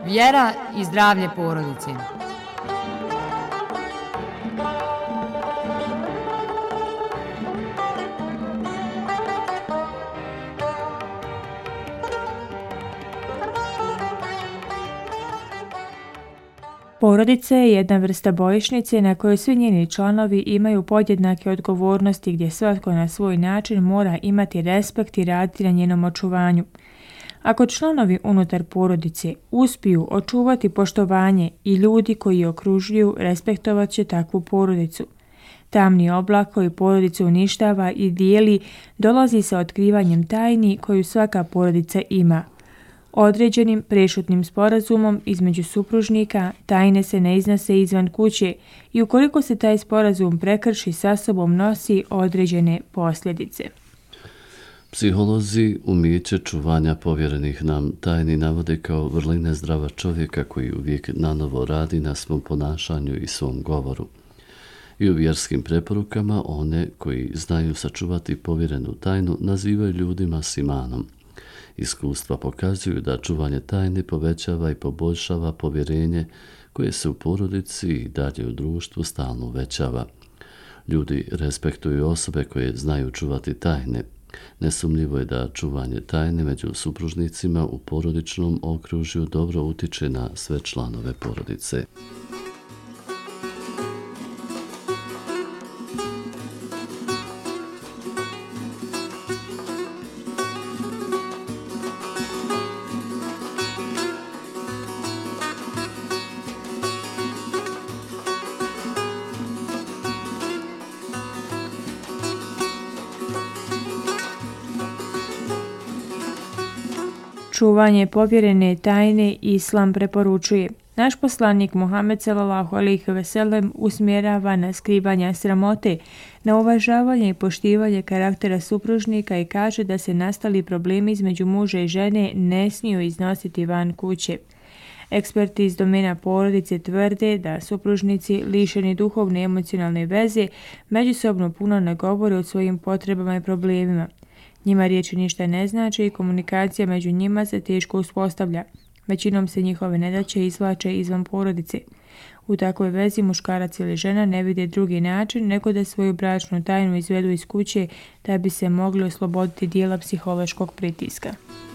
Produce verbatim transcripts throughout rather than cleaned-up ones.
Vjera i zdravlje porodice. Porodica je jedna vrsta bojišnice na kojoj svi njeni članovi imaju podjednake odgovornosti gdje svatko na svoj način mora imati respekt i raditi na njenom očuvanju. Ako članovi unutar porodice uspiju očuvati poštovanje i ljudi koji je okružuju, respektovat će takvu porodicu. Tamni oblak koji porodicu uništava i dijeli dolazi sa otkrivanjem tajni koju svaka porodica ima. Određenim prešutnim sporazumom između supružnika tajne se ne iznose izvan kuće i ukoliko se taj sporazum prekrši, sa sobom nosi određene posljedice. Psiholozi umijeće čuvanja povjerenih nam tajni navode kao vrline zdrava čovjeka koji uvijek nanovo radi na svom ponašanju i svom govoru. I u vjerskim preporukama one koji znaju sačuvati povjerenu tajnu nazivaju ljudima simanom. Iskustva pokazuju da čuvanje tajne povećava i poboljšava povjerenje koje se u porodici i dalje u društvu stalno uvećava. Ljudi respektuju osobe koje znaju čuvati tajne. Nesumnjivo je da čuvanje tajne među supružnicima u porodičnom okružju dobro utiče na sve članove porodice. Čuvanje povjerene tajne Islam preporučuje. Naš poslanik Muhammed sallallahu alejhi ve sellem usmjerava na skrivanje sramote, na uvažavanje i poštivanje karaktera supružnika i kaže da se nastali problemi između muža i žene ne smiju iznositi van kuće. Eksperti iz domena porodice tvrde da supružnici lišeni duhovne i emocionalne veze međusobno puno ne govore o svojim potrebama i problemima. Njima riječi ništa ne znači i komunikacija među njima se teško uspostavlja. Većinom se njihove nedaće izvlače izvan porodice. U takvoj vezi muškarac ili žena ne vide drugi način nego da svoju bračnu tajnu izvedu iz kuće da bi se mogli osloboditi dijela psihološkog pritiska.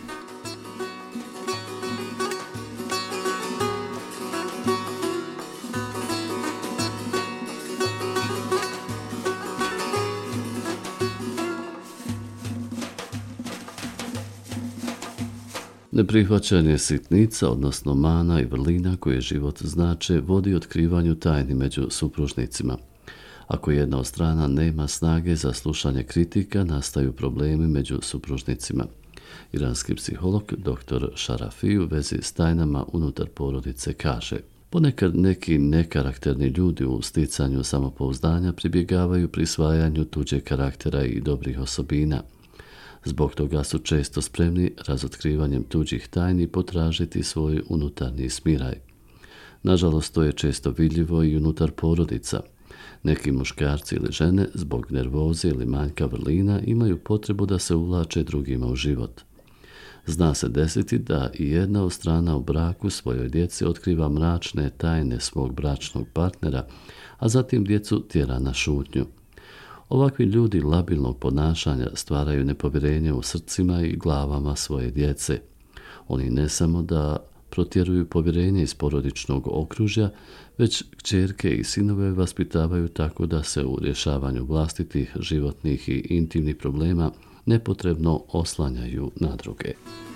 Neprihvaćanje sitnica, odnosno mana i vrlina koje život znače, vodi otkrivanju tajni među supružnicima. Ako jedna od strana nema snage za slušanje kritika, nastaju problemi među supružnicima. Iranski psiholog doktor Šarafi u vezi s tajnama unutar porodice kaže: ponekad neki nekarakterni ljudi u sticanju samopouzdanja pribjegavaju prisvajanju tuđeg karaktera i dobrih osobina. Zbog toga su često spremni razotkrivanjem tuđih tajni potražiti svoj unutarnji smiraj. Nažalost, to je često vidljivo i unutar porodica. Neki muškarci ili žene zbog nervoze ili manjka vrlina imaju potrebu da se uvlače drugima u život. Zna se desiti da i jedna od strana u braku svojoj djeci otkriva mračne tajne svog bračnog partnera, a zatim djecu tjera na šutnju. Ovakvi ljudi labilnog ponašanja stvaraju nepovjerenje u srcima i glavama svoje djece. Oni ne samo da protjeruju povjerenje iz porodičnog okružja, već kćerke i sinove vaspitavaju tako da se u rješavanju vlastitih životnih i intimnih problema nepotrebno oslanjaju na druge.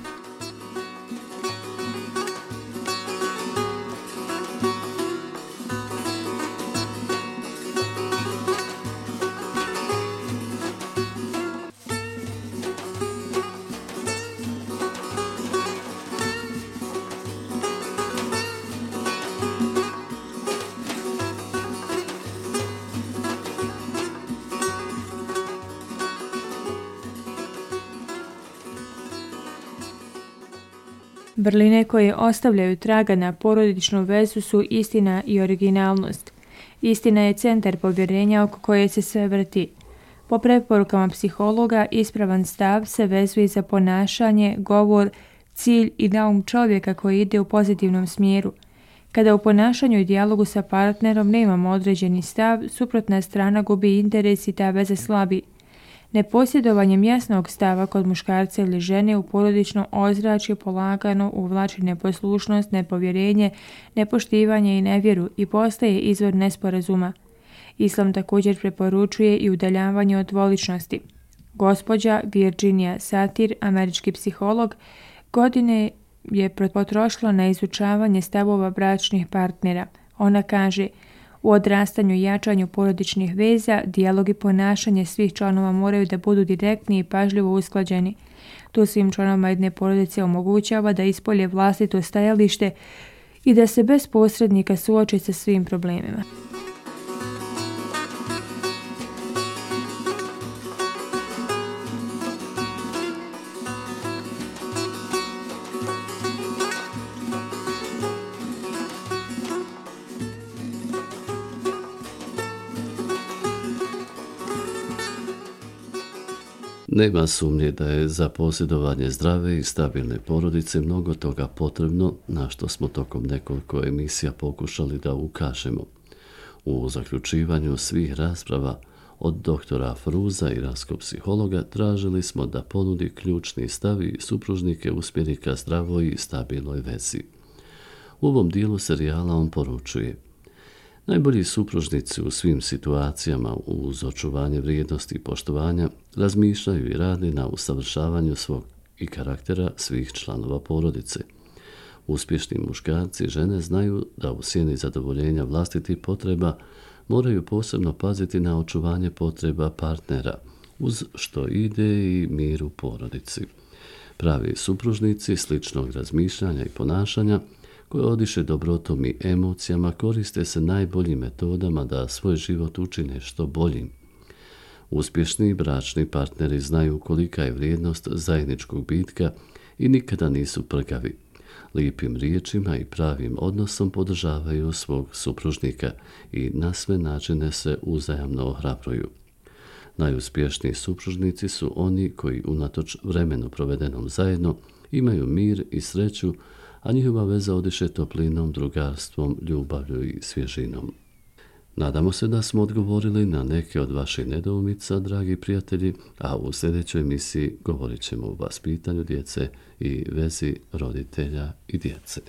Vrline koje ostavljaju traga na porodičnu vezu su istina i originalnost. Istina je centar povjerenja oko koje se sve vrti. Po preporukama psihologa, ispravan stav se vezuje za ponašanje, govor, cilj i naum čovjeka koji ide u pozitivnom smjeru. Kada u ponašanju i dijalogu sa partnerom nemamo određeni stav, suprotna strana gubi interes i ta veza slabi. Neposjedovanjem jasnog stava kod muškarca ili žene u porodično ozračje polagano uvlači neposlušnost, nepovjerenje, nepoštivanje i nevjeru i postaje izvor nesporazuma. Islam također preporučuje i udaljavanje od dvoličnosti. Gospođa Virginia Satir, američki psiholog, godine je potrošila na izučavanje stavova bračnih partnera. Ona kaže: u odrastanju i jačanju porodičnih veza, dijalog i ponašanje svih članova moraju da budu direktni i pažljivo usklađeni. To svim članovima jedne porodice omogućava da ispolje vlastito stajalište i da se bez posrednika suoče sa svim problemima. Nema sumnje da je za posjedovanje zdrave i stabilne porodice mnogo toga potrebno, na što smo tokom nekoliko emisija pokušali da ukažemo. U zaključivanju svih rasprava od doktora Fruza, iranskog psihologa, tražili smo da ponudi ključni stav i supružnike usmjeri ka zdravoj i stabilnoj vezi. U ovom dijelu serijala on poručuje: najbolji supružnici u svim situacijama uz očuvanje vrijednosti i poštovanja razmišljaju i rade na usavršavanju svog i karaktera svih članova porodice. Uspješni muškarci i žene znaju da u sjeni zadovoljenja vlastitih potreba moraju posebno paziti na očuvanje potreba partnera, uz što ide i mir u porodici. Pravi supružnici sličnog razmišljanja i ponašanja koje odiše dobrotom i emocijama, koriste se najboljim metodama da svoj život učine što boljim. Uspješni bračni partneri znaju kolika je vrijednost zajedničkog bitka i nikada nisu prgavi. Lijepim riječima i pravim odnosom podržavaju svog supružnika i na sve načine se uzajamno ohrabruju. Najuspješniji supružnici su oni koji unatoč vremenu provedenom zajedno imaju mir i sreću, a njihova veza odiše toplinom, drugarstvom, ljubavlju i svježinom. Nadamo se da smo odgovorili na neke od vaših nedoumica, dragi prijatelji, a u sljedećoj emisiji govorit ćemo o vaspitanju djece i vezi roditelja i djece.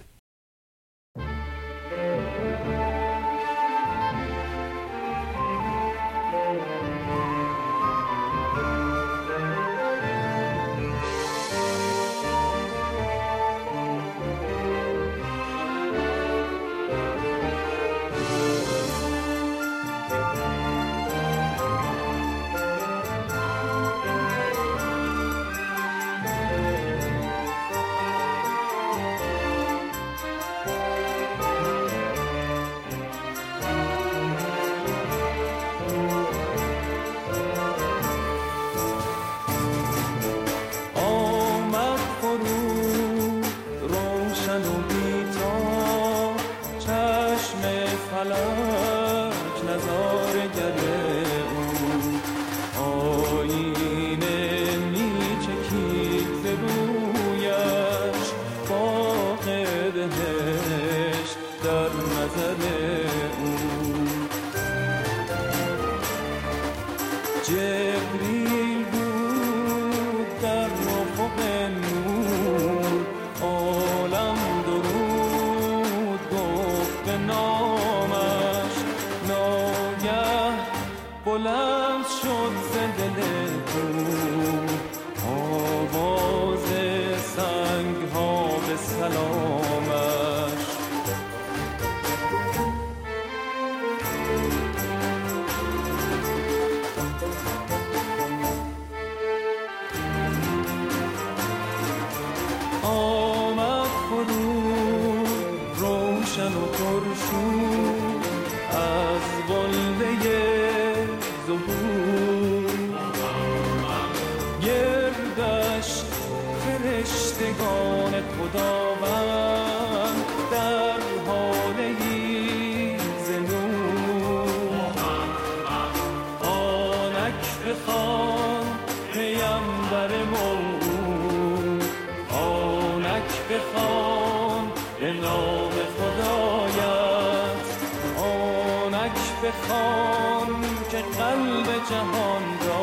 آنک بخوان که قلب جهان را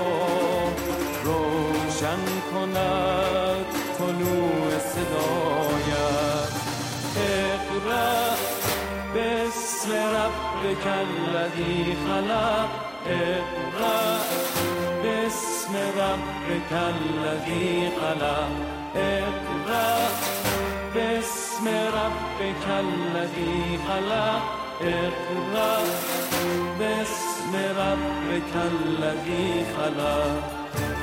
روشن کند طلوع صدایت. اقرأ باسم ربک الذی خلق، اقرأ باسم ربک الذی خلق، اقرأ باسم ربک الذی خلق، اقرأ باسم ربک الذی خلق.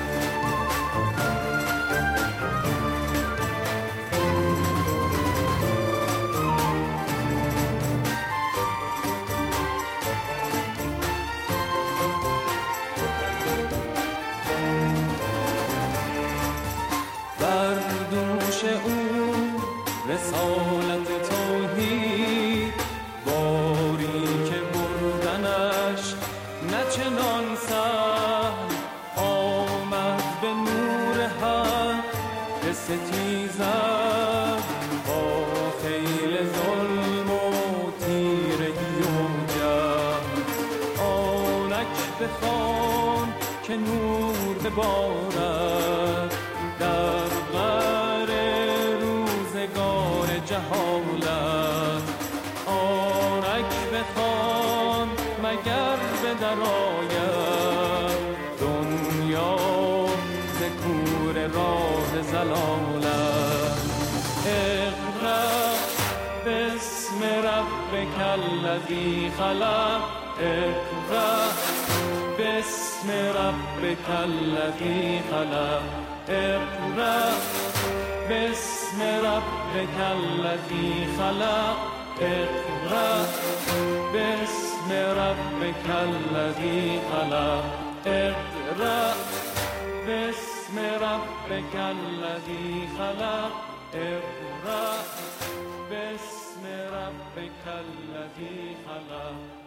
بر دوش او رسالت توحید، باری که بردنش نه چنان سهل، آمد به نور حق بستیزد با خیل ظلم و تیرگی و جهل. آنک بخوان که نور ببارد در غار روزگار جهالت. آنک بخوان مگر به درآید دنیا ز کور راه زلالت. اقرأ باسم ربک الذی خلق، اقرأ باسم ربک الذی خلق، اقرأ باسم ربک الذی خلق، اقرأ باسم ربک الذی خلق، اقرأ باسم ربک الذی خلق، اقرأ باسم ربک الذی خلق.